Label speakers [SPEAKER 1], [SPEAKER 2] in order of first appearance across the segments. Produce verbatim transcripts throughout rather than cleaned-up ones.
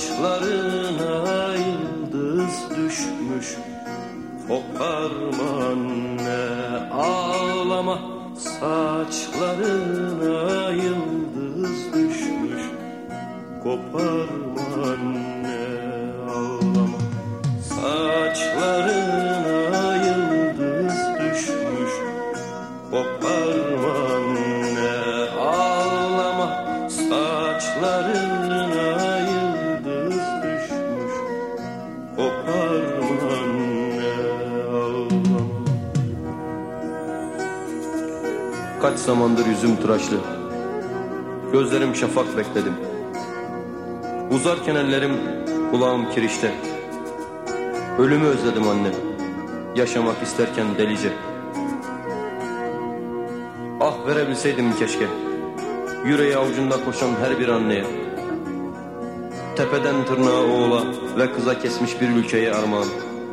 [SPEAKER 1] Saçlarına yıldız düşmüş, koparma anne, ağlama. Saçlarına yıldız düşmüş, koparma anne, ağlama. Saçlarına yıldız düşmüş, koparma anne, ağlama. Saçlarına yıldız düşmüş, koparma anne, ağlama. Kaç zamandır yüzüm tıraşlı, gözlerim şafak bekledim. Uzarken ellerim, kulağım kirişte. Ölümü özledim annem, yaşamak isterken delice. Ah verebilseydim keşke, yüreği avucunda koşan her bir anneye. Tepeden tırnağa oğula ve kıza kesmiş bir ülkeye armağan.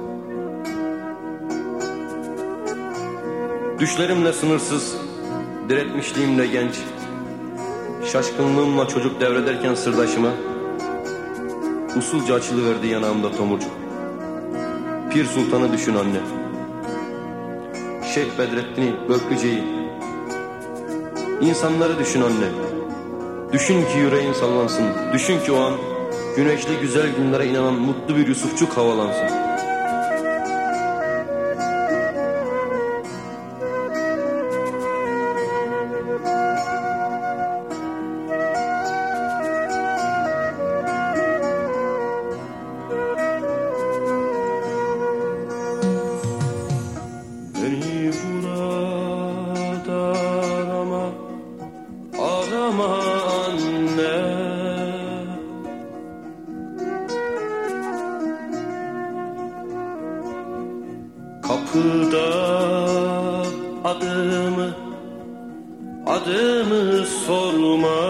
[SPEAKER 1] Düşlerimle sınırsız, diretmişliğimle genç, şaşkınlığımla çocuk devrederken sırdaşıma, usulca açılıverdi yanağımda tomurcuk. Pir Sultan'ı düşün anne, Şeyh Bedrettin'i, Böklüce'yi. İnsanları düşün anne, düşün ki yüreğin sallansın. Düşün ki o an güneşli güzel günlere inanan mutlu bir Yusufçuk havalansın. Beni burada arama, arama anne. Kapıda adımı, adımı sorma.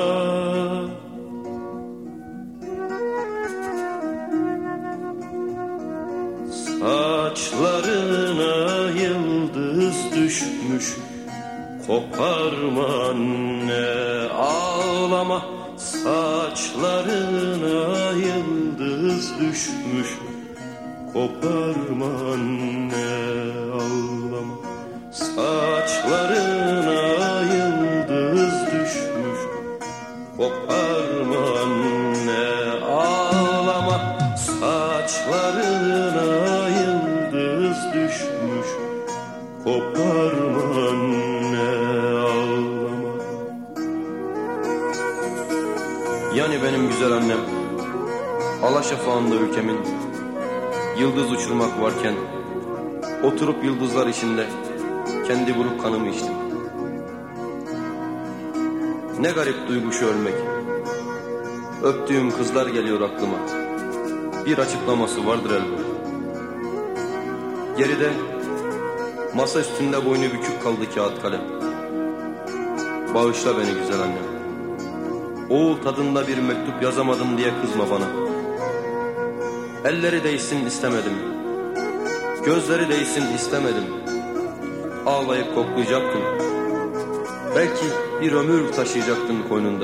[SPEAKER 1] Saçlarına yıldız düşmüş, koparma anne, ağlama. Saçlarına yıldız düşmüş, koparma anne, ağlama. Saçlarına yıldız düşmüş, koparma anne, ağlama. Saçlarına yıldız düşmüş, koparma anne, ağlama. Yani benim güzel annem, alaşafağında ülkemin, yıldız uçurmak varken, oturup yıldızlar içinde kendi buruk kanımı içtim. Ne garip duygu şu ölmek. Öptüğüm kızlar geliyor aklıma. Bir açıklaması vardır elbette. Geride masa üstünde boynu bükük kaldı kağıt kalem. Bağışla beni güzel annem. Oğul tadında bir mektup yazamadım diye kızma bana. Elleri değsin istemedim, gözleri değsin istemedim. Ağlayıp koklayacaktım, belki bir ömür taşıyacaktın koynunda.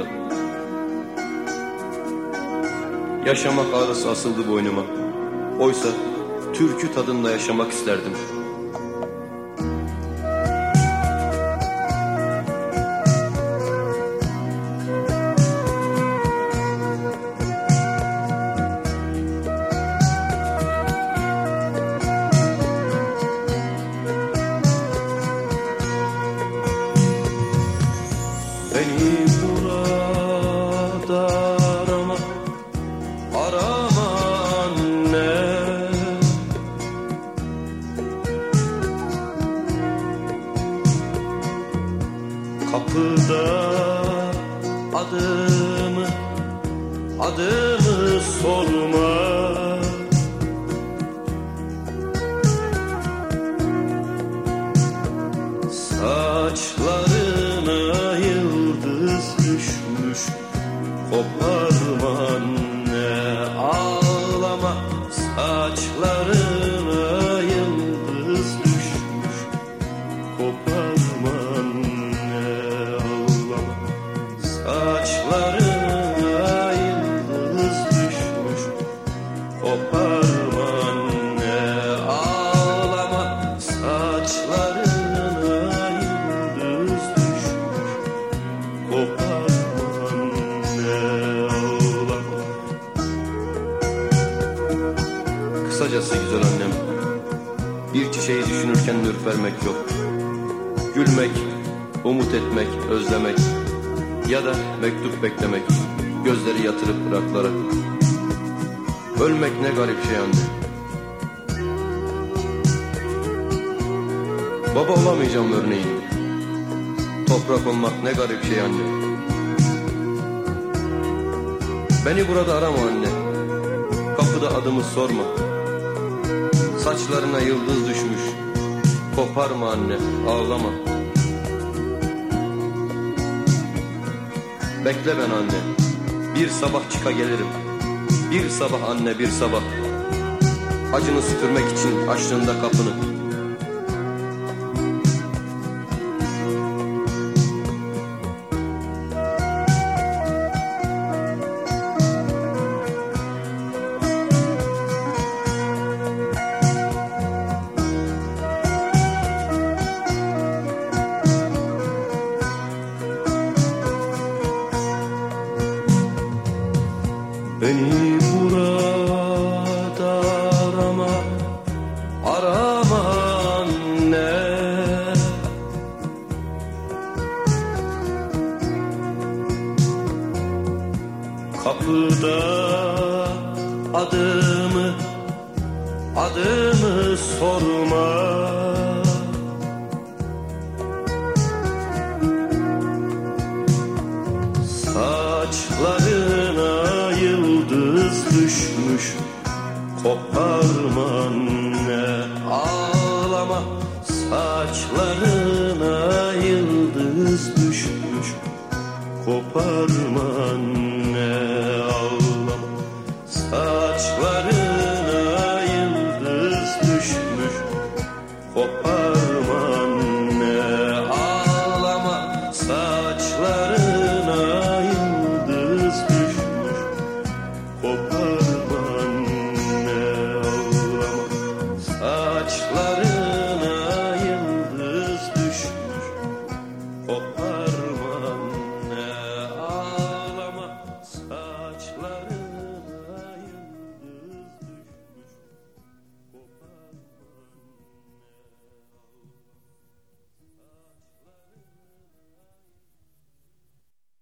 [SPEAKER 1] Yaşamak ağrısı asıldı boynuma, oysa türkü tadında yaşamak isterdim. Beni burada arama, arama anne. Kapıda adımı, adımı sorma. Saçlarına yıldız düşmüş, koparma anne, ağlama. Saçlarına yıldız düşmüş, koparma anne, ağlama. Saçlarına yıldız düşmüş, derken ürpermek yok. Gülmek, umut etmek, özlemek ya da mektup beklemek, gözleri yatırıp bıraklara. Ölmek ne garip şey anne. Baba olamayacağım örneğin. Toprak olmak ne garip şey anne. Beni burada arama anne. Kapıda adımı sorma. Saçlarına yıldız düşmüş. Koparma anne, ağlama. Bekle ben anne. Bir sabah çıka gelirim. Bir sabah anne, bir sabah. Acını süpürmek için açtığında kapını. Beni burada arama, arama anne. Kapıda adımı, adımı sorma. Saçlarına yıldız düşmüş, koparma anne, ağlama. Saçlarına yıldız düşmüş, koparma anne, ağlama. Saçlarına yıldız düşmüş, koparma.